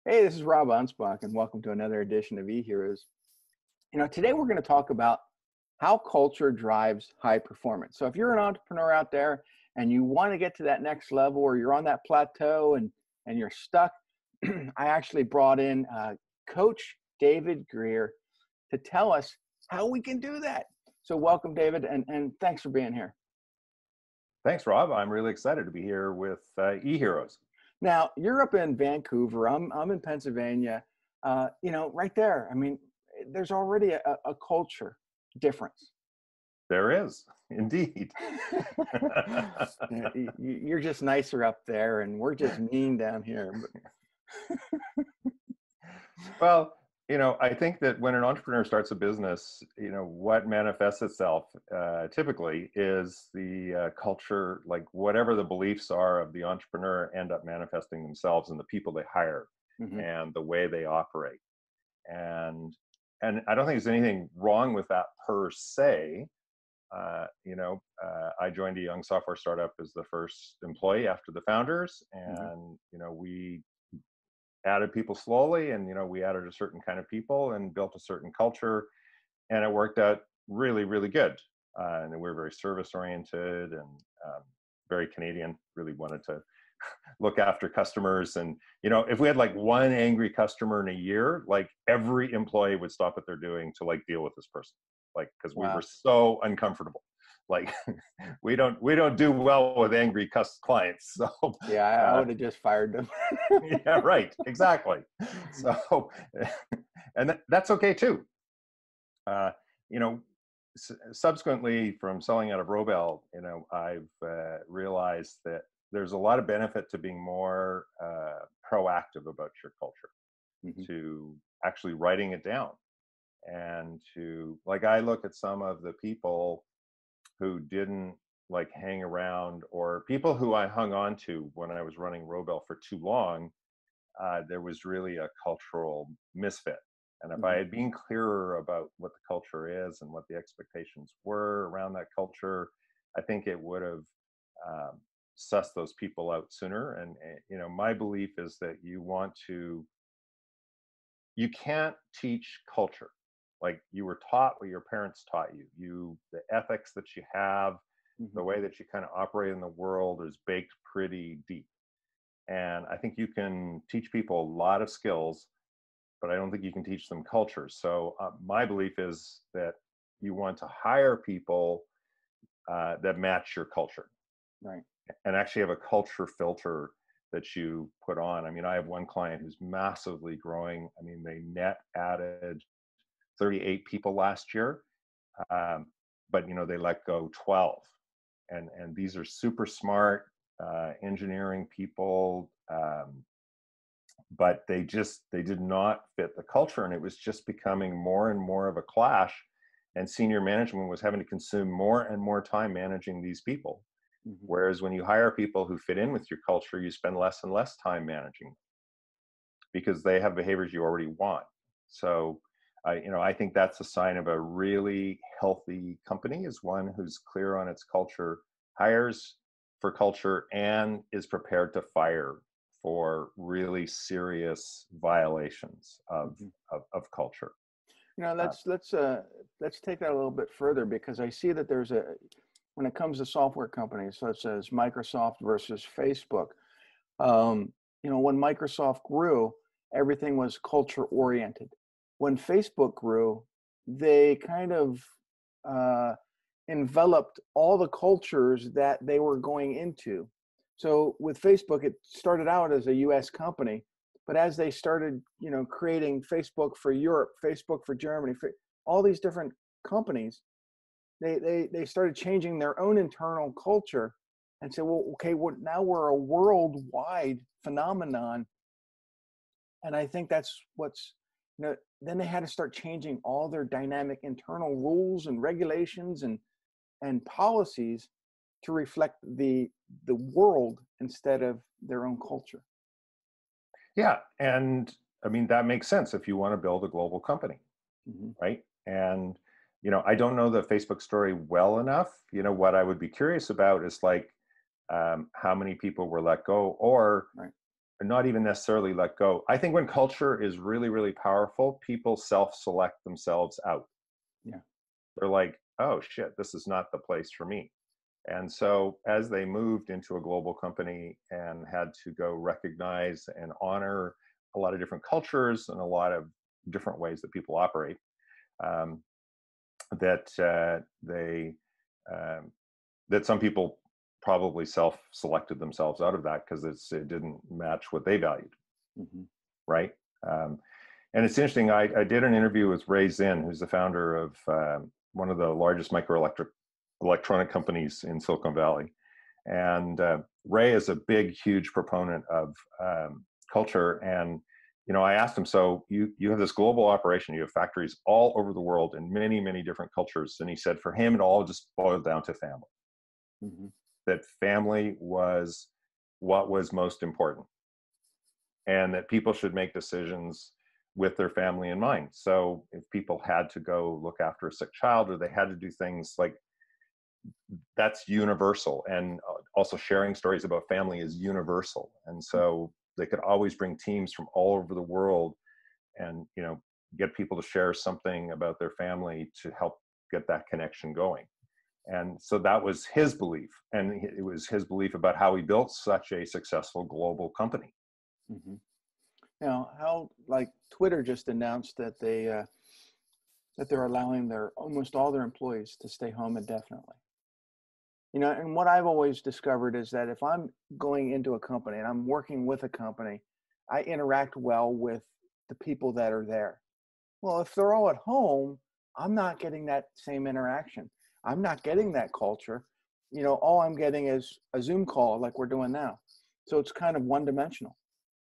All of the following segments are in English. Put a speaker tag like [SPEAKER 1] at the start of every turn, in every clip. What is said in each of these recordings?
[SPEAKER 1] Hey, this is Rob Ansbach, and welcome to another edition of eHeroes. Today we're going to talk about how culture drives high performance. So if you're an entrepreneur out there and you want to get to that next level, or you're on that plateau and you're stuck, I actually brought in Coach David Greer to tell us how we can do that. So welcome, David, and thanks for being here.
[SPEAKER 2] Thanks, Rob. I'm really excited to be here with eHeroes.
[SPEAKER 1] Now, you're up in Vancouver. I'm in Pennsylvania. Right there. I mean, there's already a culture difference.
[SPEAKER 2] There is, indeed.
[SPEAKER 1] Yeah, you're just nicer up there, and we're just mean down here.
[SPEAKER 2] Well, I think that when an entrepreneur starts a business, what manifests itself typically is the culture, like whatever the beliefs are of the entrepreneur end up manifesting themselves in the people they hire
[SPEAKER 1] Hmm.
[SPEAKER 2] and the way they operate. And I don't think there's anything wrong with that per se. I joined a young software startup as the first employee after the founders,
[SPEAKER 1] Hmm.
[SPEAKER 2] and we added people slowly, and we added a certain kind of people and built a certain culture, and it worked out really, really good. And we were very service oriented and very Canadian. Really wanted to look after customers, and if we had like one angry customer in a year, like every employee would stop what they're doing to like deal with this person, like because we were
[SPEAKER 1] Wow.
[SPEAKER 2] so uncomfortable. Like we don't do well with angry clients. So
[SPEAKER 1] Yeah, I
[SPEAKER 2] uh,
[SPEAKER 1] would have just fired them.
[SPEAKER 2] yeah, right, exactly. So and that's okay too. uh, you know Subsequently, from selling out of Robel, I've realized that there's a lot of benefit to being more proactive about your culture,
[SPEAKER 1] Hmm.
[SPEAKER 2] to actually writing it down, and to, like, I look at some of the people who didn't like hang around, or people who I hung on to when I was running Robel for too long. There was really a cultural misfit. And if I
[SPEAKER 1] Hmm.
[SPEAKER 2] had been clearer about what the culture is and what the expectations were around that culture, I think it would have um, sussed those people out sooner. And my belief is that you can't teach culture. Like, you were taught what your parents taught you. The ethics that you have, the
[SPEAKER 1] Hmm.
[SPEAKER 2] way that you kind of operate in the world is baked pretty deep. And I think you can teach people a lot of skills, but I don't think you can teach them culture. So my belief is that you want to hire people that match your culture,
[SPEAKER 1] Right.
[SPEAKER 2] and actually have a culture filter that you put on. I mean, I have one client who's massively growing. I mean, they net added 38 people last year, um, but they let go 12, and these are super smart engineering people. But they did not fit the culture, and it was just becoming more and more of a clash, and senior management was having to consume more and more time managing these people.
[SPEAKER 1] Hmm.
[SPEAKER 2] Whereas when you hire people who fit in with your culture, you spend less and less time managing them because they have behaviors you already want. So I think that's a sign of a really healthy company, is one who's clear on its culture, hires for culture, and is prepared to fire for really serious violations of
[SPEAKER 1] Hmm.
[SPEAKER 2] culture.
[SPEAKER 1] You know,
[SPEAKER 2] Uh,
[SPEAKER 1] let's take that a little bit further, because I see that when it comes to software companies such as Microsoft versus Facebook, when Microsoft grew, everything was culture oriented. When Facebook grew, they kind of uh, enveloped all the cultures that they were going into. So with Facebook, it started out as a US company, but as they started, creating Facebook for Europe, Facebook for Germany, all these different companies, they started changing their own internal culture and said, well, okay, now we're a worldwide phenomenon. And I think that's then they had to start changing all their dynamic internal rules and regulations and policies to reflect the world instead of their own culture.
[SPEAKER 2] yeah, and I mean, that makes sense if you want to build a global company,
[SPEAKER 1] Hmm.
[SPEAKER 2] right? And I don't know the Facebook story well enough. What I would be curious about is, like, how many people were let go, or
[SPEAKER 1] Right.
[SPEAKER 2] not even necessarily let go. I think when culture is really, really powerful, people self-select themselves out.
[SPEAKER 1] Yeah.
[SPEAKER 2] They're like, oh shit, this is not the place for me. And so as they moved into a global company and had to go recognize and honor a lot of different cultures and a lot of different ways that people operate, um, that they that some people probably self-selected themselves out of that because it didn't match what they valued,
[SPEAKER 1] Mm-hmm.
[SPEAKER 2] right? Um, and it's interesting. I did an interview with Ray Zinn, who's the founder of one of the largest electronic companies in Silicon Valley, and Ray is a big, huge proponent of culture. And I asked him, so you have this global operation, you have factories all over the world in many, many different cultures, and he said for him it all just boiled down to family.
[SPEAKER 1] Mm-hmm.
[SPEAKER 2] That family was what was most important, and that people should make decisions with their family in mind. So if people had to go look after a sick child, or they had to do things like, that's universal. And also sharing stories about family is universal. And so they could always bring teams from all over the world and get people to share something about their family to help get that connection going. And so that was his belief, and it was his belief about how he built such a successful global company.
[SPEAKER 1] Mm-hmm. Now, how, like, Twitter just announced that they're allowing almost all their employees to stay home indefinitely. And what I've always discovered is that if I'm going into a company and I'm working with a company, I interact well with the people that are there. Well, if they're all at home, I'm not getting that same interaction. I'm not getting that culture. All I'm getting is a Zoom call like we're doing now. So it's kind of one-dimensional.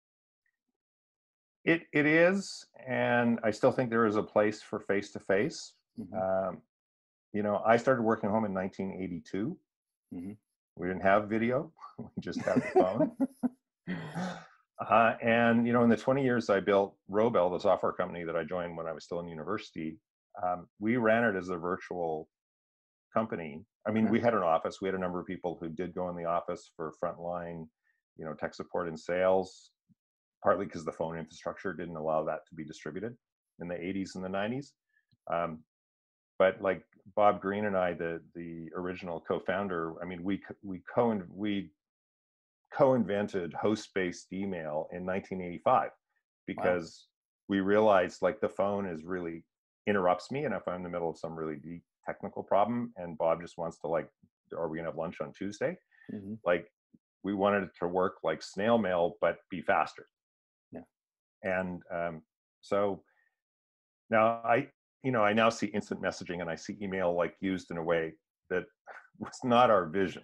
[SPEAKER 2] It is, and I still think there is a place for face-to-face.
[SPEAKER 1] Mm-hmm.
[SPEAKER 2] I started working home in 1982.
[SPEAKER 1] Mm-hmm.
[SPEAKER 2] We didn't have video; we just had the phone. And in the 20 years I built Robel, the software company that I joined when I was still in university, we ran it as a virtual company. I mean,
[SPEAKER 1] Okay.
[SPEAKER 2] we had an office. We had a number of people who did go in the office for frontline, tech support and sales, partly because the phone infrastructure didn't allow that to be distributed in the 80s and the 90s. But like Bob Green and I, the original co-founder, I mean, we co-invented host-based email in 1985 because we realized like the phone really interrupts me, and if I'm in the middle of some really deep technical problem and Bob just wants to like, are we gonna have lunch on Tuesday?
[SPEAKER 1] Mm-hmm.
[SPEAKER 2] Like we wanted it to work like snail mail but be faster.
[SPEAKER 1] Yeah.
[SPEAKER 2] And so now I now see instant messaging and I see email like used in a way that was not our vision.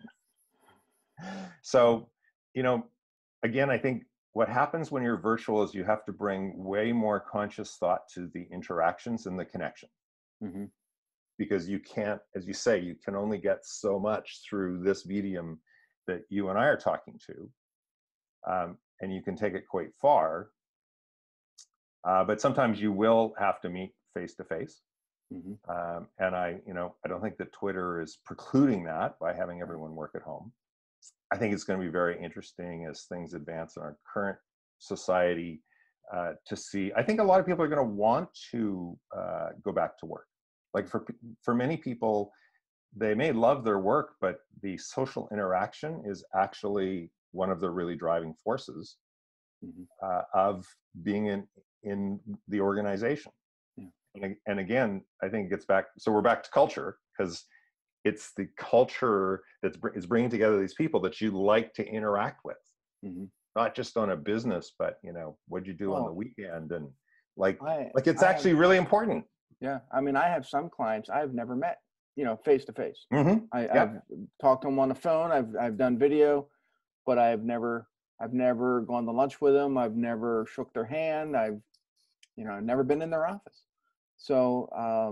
[SPEAKER 2] So again, I think what happens when you're virtual is you have to bring way more conscious thought to the interactions and the connection.
[SPEAKER 1] Mm-hmm.
[SPEAKER 2] Because you can't, as you say, you can only get so much through this medium that you and I are talking to, and you can take it quite far. But sometimes you will have to meet face to face. And I don't think that Twitter is precluding that by having everyone work at home. I think it's going to be very interesting as things advance in our current society to see. I think a lot of people are going to want to go back to work. Like for many people, they may love their work, but the social interaction is actually one of the really driving forces of being in the organization. Yeah. And again, I think it gets back. So we're back to culture, because it's the culture is bringing together these people that you like to interact with, not just on a business, but what'd you do on the weekend, and it's actually really important.
[SPEAKER 1] Yeah, I mean, I have some clients I've never met, face to face. I've talked to them on the phone. I've done video, but I've never gone to lunch with them. I've never shook their hand. I've never been in their office. So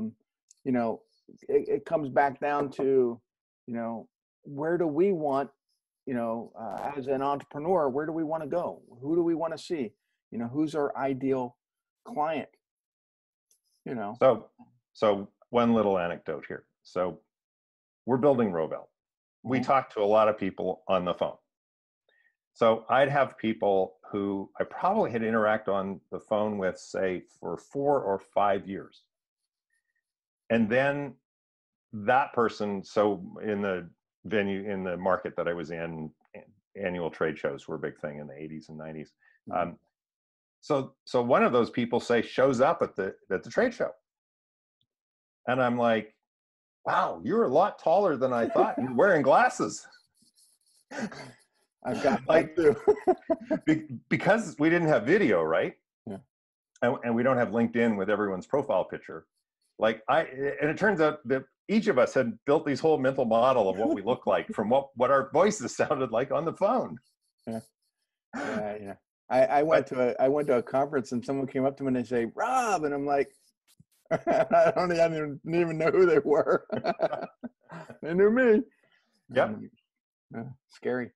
[SPEAKER 1] it comes back down to where do we want as an entrepreneur, where do we want to go? Who do we want to see? Who's our ideal client?
[SPEAKER 2] So one little anecdote here. So we're building Robel. We talk to a lot of people on the phone. So I'd have people who I probably had interact on the phone with, say, for 4 or 5 years. And then that person, so in the venue, in the market that I was in, annual trade shows were a big thing in the 80s and 90s. So one of those people, say, shows up at the trade show. And I'm like, wow, you're a lot taller than I thought. You're wearing glasses.
[SPEAKER 1] I've got
[SPEAKER 2] like
[SPEAKER 1] too.
[SPEAKER 2] because we didn't have video, right?
[SPEAKER 1] Yeah.
[SPEAKER 2] And we don't have LinkedIn with everyone's profile picture. And it turns out that each of us had built these whole mental model of what we look like from what our voices sounded like on the phone.
[SPEAKER 1] Yeah. I went to a conference and someone came up to me and they say, Rob, and I'm like, I didn't even know who they were. They knew me.
[SPEAKER 2] Yep.
[SPEAKER 1] Scary.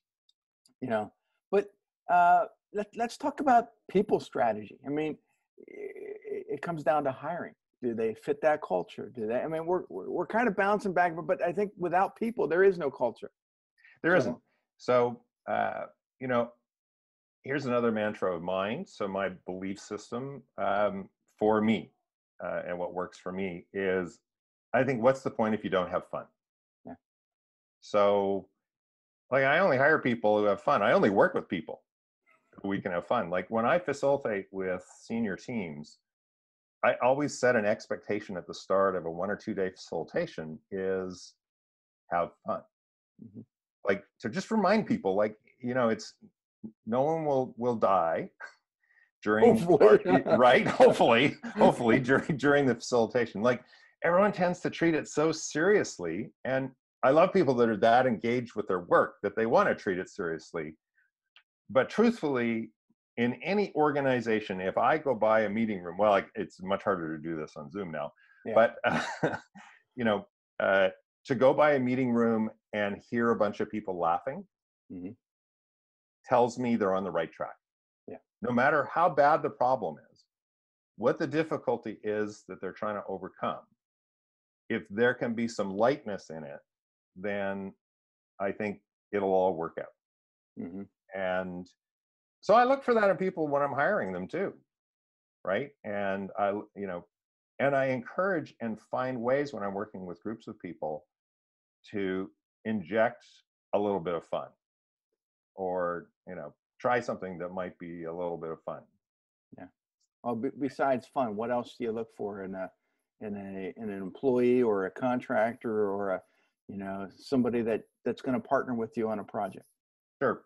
[SPEAKER 1] But let's talk about people strategy. I mean, it comes down to hiring. Do they fit that culture? Do they? I mean, we're kind of bouncing back, but I think without people, there is no culture.
[SPEAKER 2] There isn't. So, here's another mantra of mine. So my belief system for me and what works for me is, I think, what's the point if you don't have fun?
[SPEAKER 1] Yeah.
[SPEAKER 2] So, I only hire people who have fun. I only work with people who we can have fun. Like when I facilitate with senior teams, I always set an expectation at the start of a 1 or 2 day facilitation is have fun. Mm-hmm. To just remind people, it's no one will die during right. Hopefully during the facilitation. Everyone tends to treat it so seriously, and I love people that are that engaged with their work that they want to treat it seriously. But truthfully, in any organization, if I go by a meeting room, it's much harder to do this on Zoom now, but to go by a meeting room and hear a bunch of people laughing tells me they're on the right track. Yeah. No matter how bad the problem is, what the difficulty is that they're trying to overcome, if there can be some lightness in it, then I think it'll all work out. Mm-hmm. And so I look for that in people when I'm hiring them too, right? And I encourage and find ways when I'm working with groups of people to inject a little bit of fun, or try something that might be a little bit of fun.
[SPEAKER 1] Yeah. Well, besides fun, what else do you look for in an employee or a contractor or somebody that's going to partner with you on a project?
[SPEAKER 2] Sure.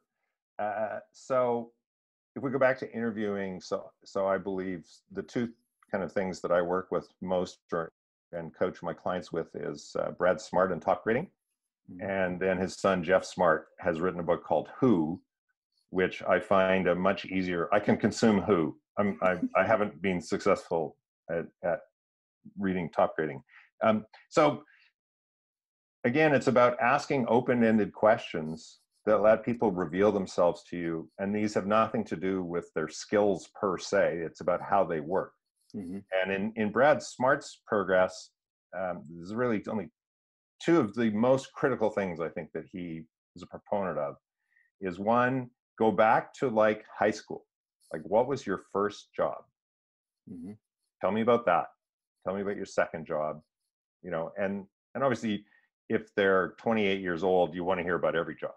[SPEAKER 2] So if we go back to interviewing, so I believe the two kind of things that I work with most and coach my clients with is Brad Smart and Top Grading. Mm-hmm. And then his son, Jeff Smart, has written a book called Who, which I find a much easier, I can consume Who. I haven't been successful at reading Top Grading. So again, it's about asking open-ended questions that let people reveal themselves to you. And these have nothing to do with their skills per se. It's about how they work. Mm-hmm. And in Brad Smart's progress, there's really only two of the most critical things I think that he is a proponent of is one, go back to high school. What was your first job? Mm-hmm. Tell me about that. Tell me about your second job, and obviously if they're 28 years old, you want to hear about every job.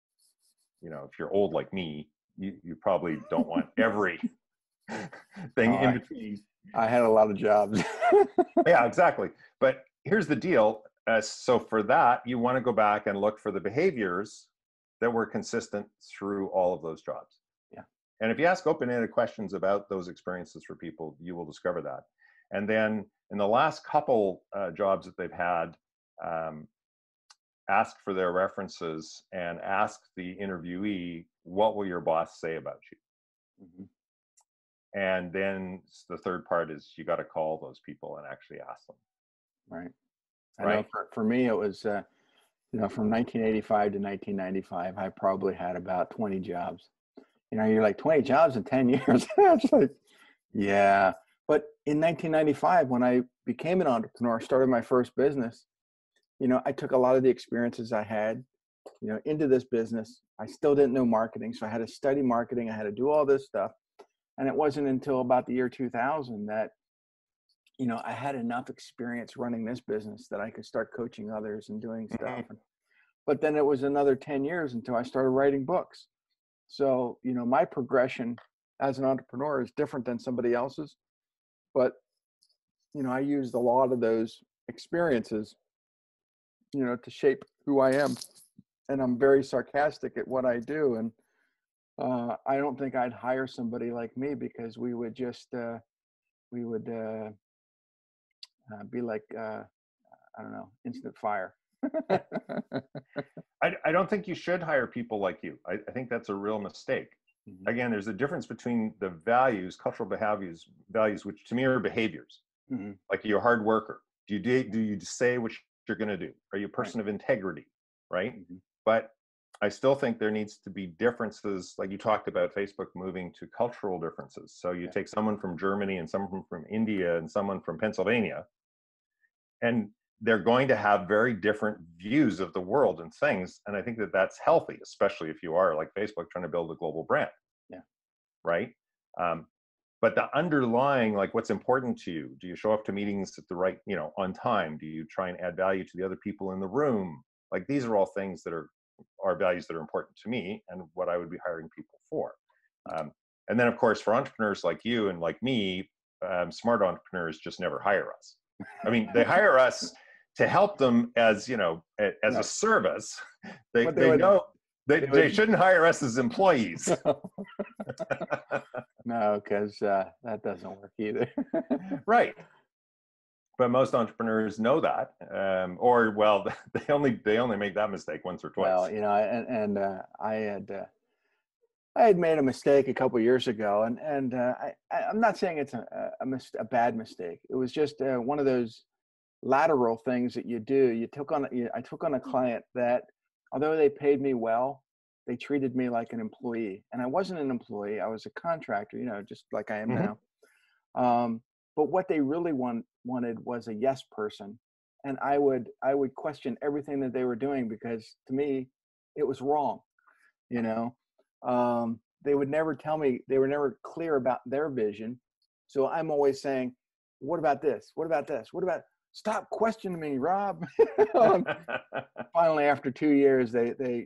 [SPEAKER 2] If you're old like me, you probably don't want every thing in between.
[SPEAKER 1] I had a lot of jobs.
[SPEAKER 2] Yeah, exactly. But here's the deal. So for that, you want to go back and look for the behaviors that were consistent through all of those jobs. Yeah. And if you ask open-ended questions about those experiences for people, you will discover that. And then in the last couple jobs that they've had, ask for their references and ask the interviewee, what will your boss say about you? Mm-hmm. And then the third part is you got to call those people and actually ask them.
[SPEAKER 1] Right. I know for me, it was, from 1985 to 1995, I probably had about 20 jobs. You're like 20 jobs in 10 years. It's like, yeah. But in 1995, when I became an entrepreneur, started my first business, I took a lot of the experiences I had into this business. I still didn't know marketing. So I had to study marketing. I had to do all this stuff. And it wasn't until about the year 2000 that, I had enough experience running this business that I could start coaching others and doing stuff. But then it was another 10 years until I started writing books. So, my progression as an entrepreneur is different than somebody else's. But, I used a lot of those experiences, to shape who I am. And I'm very sarcastic at what I do. And I don't think I'd hire somebody like me because we would just, be like, I don't know, instant fire.
[SPEAKER 2] I don't think you should hire people like you. I think that's a real mistake.
[SPEAKER 1] Mhm.
[SPEAKER 2] Again, there's a difference between the values, cultural values, which to me are behaviors.
[SPEAKER 1] Mhm.
[SPEAKER 2] Like, you're a hard worker. Do you say what you're going to do? Are you a person of integrity? Right.
[SPEAKER 1] Mhm.
[SPEAKER 2] But I still think there needs to be differences, like you talked about Facebook moving to cultural differences. So you take someone from Germany and someone from India and someone from Pennsylvania, and they're going to have very different views of the world and things. And I think that that's healthy, especially if you are like Facebook trying to build a global brand.
[SPEAKER 1] Yeah.
[SPEAKER 2] Right. But the underlying, like, what's important to you? Do you show up to meetings at the right, on time? Do you try and add value to the other people in the room? Like, these are all things that are values that are important to me and what I would be hiring people for. And then, of course, for entrepreneurs like you and like me, smart entrepreneurs just never hire us. I mean, they hire us to help them as, as a service. They know they shouldn't hire us as employees.
[SPEAKER 1] No, because that doesn't work either.
[SPEAKER 2] Right. But most entrepreneurs know that, or well, they only make that mistake once or twice.
[SPEAKER 1] Well, I had made a mistake a couple of years ago, and I'm not saying it's a bad mistake. It was just one of those lateral things that you do. I took on a client that, although they paid me well, they treated me like an employee, and I wasn't an employee. I was a contractor, just like I am
[SPEAKER 2] Mhm.
[SPEAKER 1] now. But what they really wanted was a yes person, and I would question everything that they were doing because to me, it was wrong. They would never tell me. They were never clear about their vision. So I'm always saying, "What about this? What about this? What about?" Stop questioning me, Rob. Finally, after 2 years, they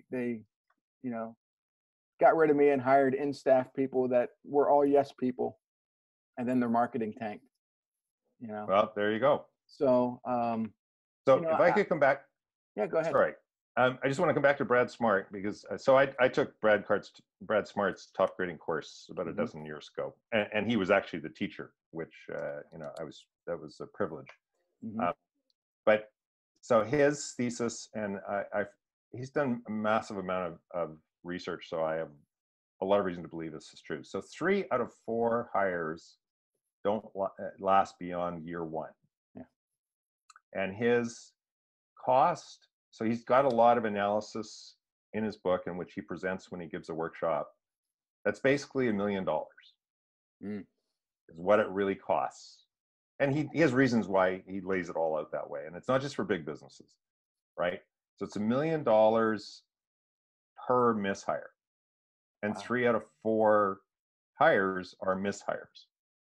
[SPEAKER 1] got rid of me and hired in-staff people that were all yes people, and then their marketing tanked.
[SPEAKER 2] Well, there you go.
[SPEAKER 1] So,
[SPEAKER 2] So if I could come back,
[SPEAKER 1] yeah, go ahead.
[SPEAKER 2] sorry. I just want to come back to Brad Smart because I took Brad Smart's top grading course about a dozen years ago, and he was actually the teacher, which that was a privilege. But so his thesis, and he's done a massive amount of research, so I have a lot of reason to believe this is true. So 3 out of 4 hires don't last beyond year 1.
[SPEAKER 1] Yeah.
[SPEAKER 2] And his cost, so he's got a lot of analysis in his book in which he presents when he gives a workshop. That's basically $1 million is what it really costs. And he has reasons why he lays it all out that way. And it's not just for big businesses, right? So it's $1 million per mishire. And
[SPEAKER 1] Wow.
[SPEAKER 2] 3 out of 4 hires are mishires.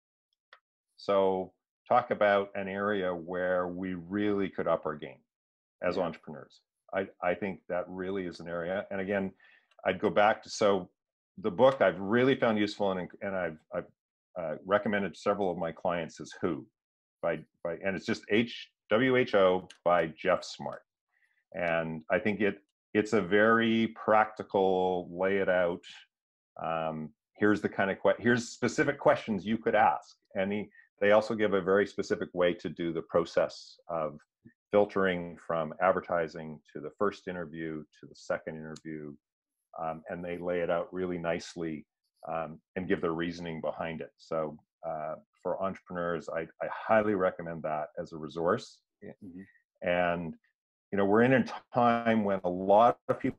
[SPEAKER 2] So talk about an area where we really could up our game as entrepreneurs. I think that really is an area. And again, I'd go back to, so the book I've really found useful and I've recommended several of my clients is Who and it's just WHO by Jeff Smart. And I think it's a very practical, lay it out. Here's the kind of here's specific questions you could ask. And they also give a very specific way to do the process of filtering from advertising to the first interview to the second interview. And they lay it out really nicely and give their reasoning behind it. So for entrepreneurs, I highly recommend that as a resource. And, we're in a time when a lot of people,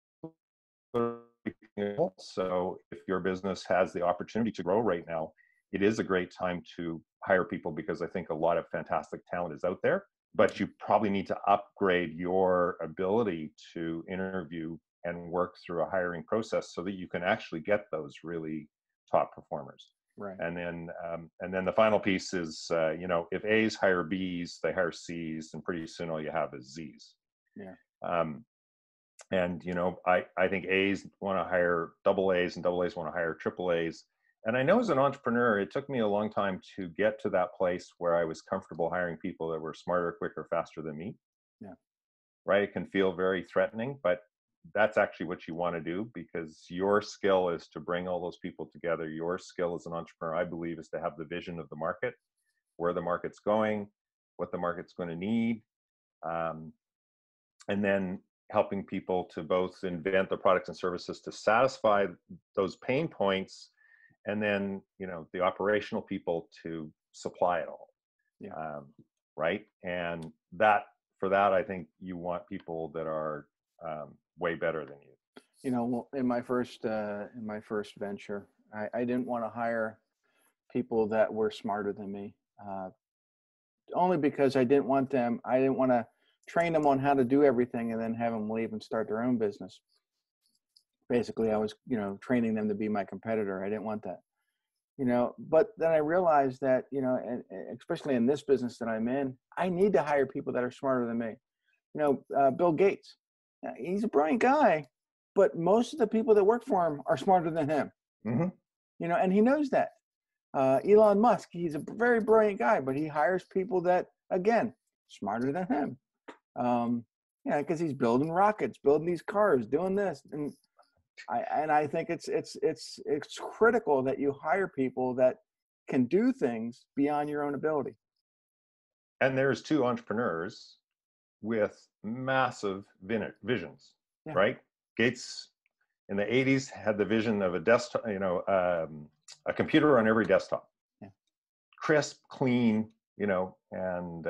[SPEAKER 2] so if your business has the opportunity to grow right now, it is a great time to hire people because I think a lot of fantastic talent is out there. but you probably need to upgrade your ability to interview and work through a hiring process so that you can actually get those really top performers.
[SPEAKER 1] Right.
[SPEAKER 2] And then the final piece is, if A's hire B's, they hire C's, and pretty soon all you have is Z's.
[SPEAKER 1] Yeah.
[SPEAKER 2] And I think A's want to hire double A's and double A's want to hire triple A's. And I know as an entrepreneur, it took me a long time to get to that place where I was comfortable hiring people that were smarter, quicker, faster than me.
[SPEAKER 1] Yeah.
[SPEAKER 2] Right. It can feel very threatening, but that's actually what you want to do, because your skill is to bring all those people together. Your skill as an entrepreneur, I believe, is to have the vision of the market, where the market's going, what the market's going to need, and then helping people to both invent the products and services to satisfy those pain points, and then the operational people to supply it all.
[SPEAKER 1] Yeah.
[SPEAKER 2] Right. And that, for that, I think you want people that are way better than you.
[SPEAKER 1] Well, in my first venture, I didn't want to hire people that were smarter than me, only because I didn't want to train them on how to do everything and then have them leave and start their own business. Basically, I was, training them to be my competitor. I didn't want that, but then I realized that, and especially in this business that I'm in, I need to hire people that are smarter than me. Bill Gates, he's a brilliant guy, but most of the people that work for him are smarter than him.
[SPEAKER 2] Mm-hmm.
[SPEAKER 1] And he knows that. Elon Musk, he's a very brilliant guy, but he hires people that, again, smarter than him. Because he's building rockets, building these cars, doing this, and I think it's critical that you hire people that can do things beyond your own ability.
[SPEAKER 2] And there's two entrepreneurs with massive visions,
[SPEAKER 1] Yeah.
[SPEAKER 2] right? Gates in the 80s had the vision of a desktop, a computer on every desktop.
[SPEAKER 1] Yeah.
[SPEAKER 2] Crisp, clean, and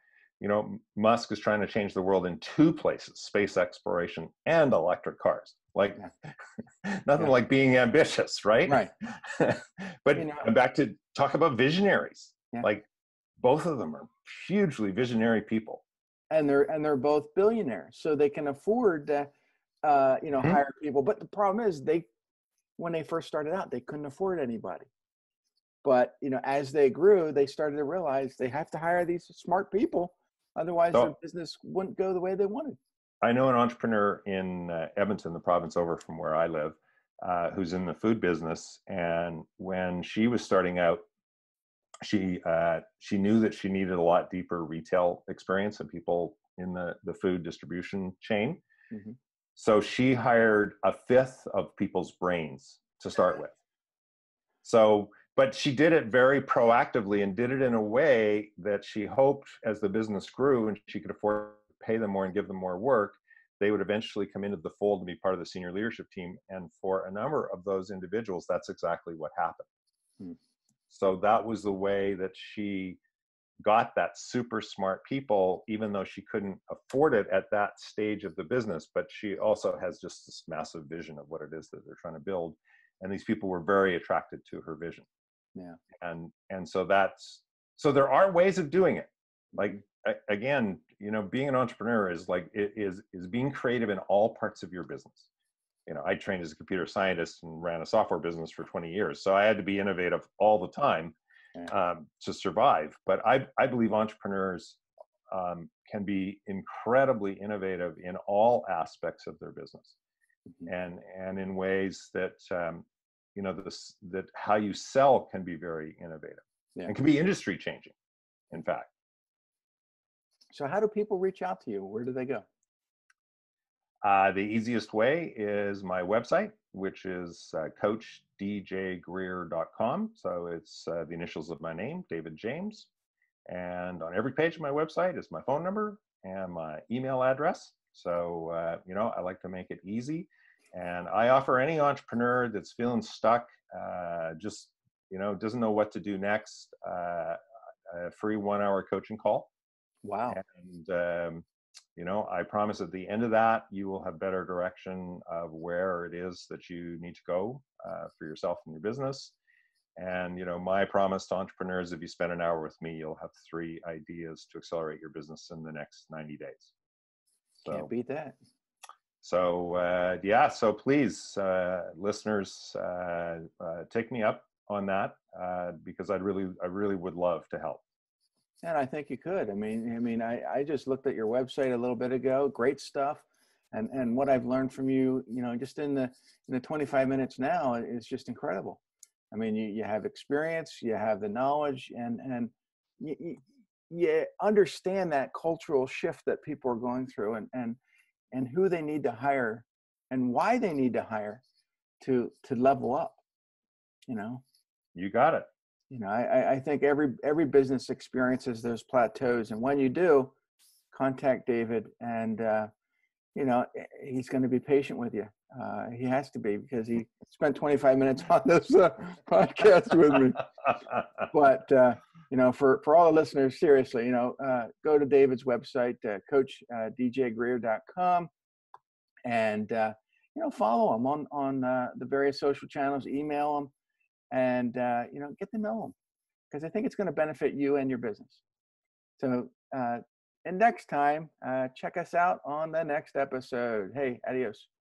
[SPEAKER 2] Musk is trying to change the world in two places: space exploration and electric cars. Like, nothing like being ambitious, right?
[SPEAKER 1] Right.
[SPEAKER 2] But back to talk about visionaries.
[SPEAKER 1] Yeah.
[SPEAKER 2] Like, both of them are hugely visionary people.
[SPEAKER 1] And they're both billionaires, so they can afford to, hire people. But the problem is, when they first started out, they couldn't afford anybody. But as they grew, they started to realize they have to hire these smart people, otherwise their business wouldn't go the way they wanted.
[SPEAKER 2] I know an entrepreneur in Edmonton, the province over from where I live, who's in the food business. And when she was starting out, she knew that she needed a lot deeper retail experience and people in the food distribution chain.
[SPEAKER 1] Mm-hmm.
[SPEAKER 2] So she hired a fifth of people's brains to start with. So, but she did it very proactively and did it in a way that she hoped, as the business grew and she could afford to pay them more and give them more work, they would eventually come into the fold and be part of the senior leadership team. And for a number of those individuals, that's exactly what happened. Hmm. So that was the way that she got that super smart people, even though she couldn't afford it at that stage of the business. But she also has just this massive vision of what it is that they're trying to build. And these people were very attracted to her vision.
[SPEAKER 1] Yeah.
[SPEAKER 2] And so there are ways of doing it. Like, again, being an entrepreneur is being creative in all parts of your business. I trained as a computer scientist and ran a software business for 20 years. So I had to be innovative all the time to survive. But I believe entrepreneurs can be incredibly innovative in all aspects of their business. Mm-hmm. And in ways that, that how you sell can be very innovative and can be industry changing, in fact.
[SPEAKER 1] So how do people reach out to you? Where do they go?
[SPEAKER 2] The easiest way is my website, which is coachdjgreer.com. So it's the initials of my name, David James. And on every page of my website is my phone number and my email address. So, I like to make it easy. And I offer any entrepreneur that's feeling stuck, doesn't know what to do next, a free 1-hour coaching call.
[SPEAKER 1] Wow.
[SPEAKER 2] And, I promise at the end of that, you will have better direction of where it is that you need to go for yourself and your business. And, my promise to entrepreneurs, if you spend an hour with me, you'll have 3 ideas to accelerate your business in the next 90 days.
[SPEAKER 1] Can't beat that.
[SPEAKER 2] So please, listeners, take me up on that, because I really would love to help.
[SPEAKER 1] And I think you could. I just looked at your website a little bit ago. Great stuff. And what I've learned from you, just in the 25 minutes now is just incredible. You have experience, you have the knowledge, and you understand that cultural shift that people are going through, and who they need to hire and why they need to hire to level up.
[SPEAKER 2] You got it.
[SPEAKER 1] I think every business experiences those plateaus, and when you do, contact David, and he's going to be patient with you. He has to be, because he spent 25 minutes on this podcast with me. But for all the listeners, seriously, go to David's website, coachdjgreer.com, and follow him on the various social channels, email him, and get to know him, because I think it's going to benefit you and your business. So and next time, check us out on the next episode. Hey, adios.